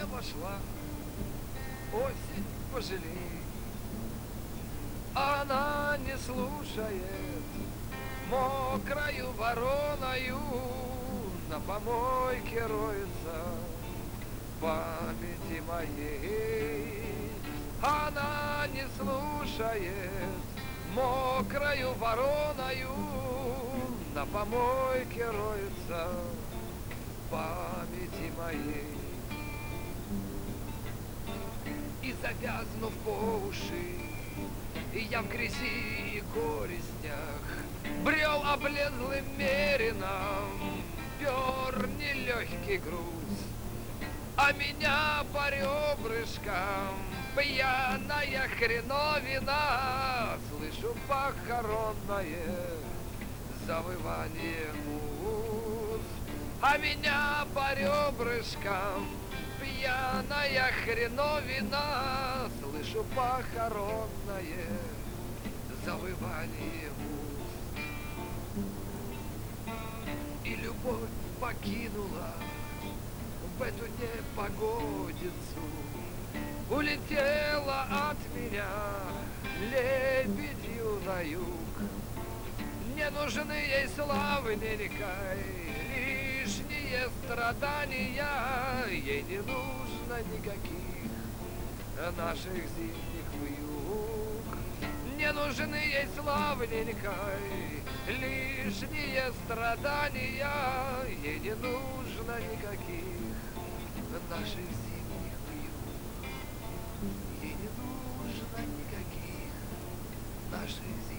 вошла, осень пожалей. Она не слушает, мокрою вороною на помойке роется памяти моей. Она не слушает, мокрою вороною на помойке роется памяти моей. И завязнув по уши, я в грязи и горестях брел облезлым мерином, пер нелегкий груз, а меня по ребрышкам пьяная хреновина. Слышу похоронное завывание муз, а меня по ребрышкам пьяная хреновина. Слышу похоронное завывание муз. И любовь покинула в эту непогодицу, улетела от меня лебедью на юг. Не нужны ей славненькой лишние страдания, ей не нужно никаких наших зимних вьюг. Не нужны ей славненькой лишние страдания, ей не нужно никаких наших зимних вьюг. Ей не нужно никаких наших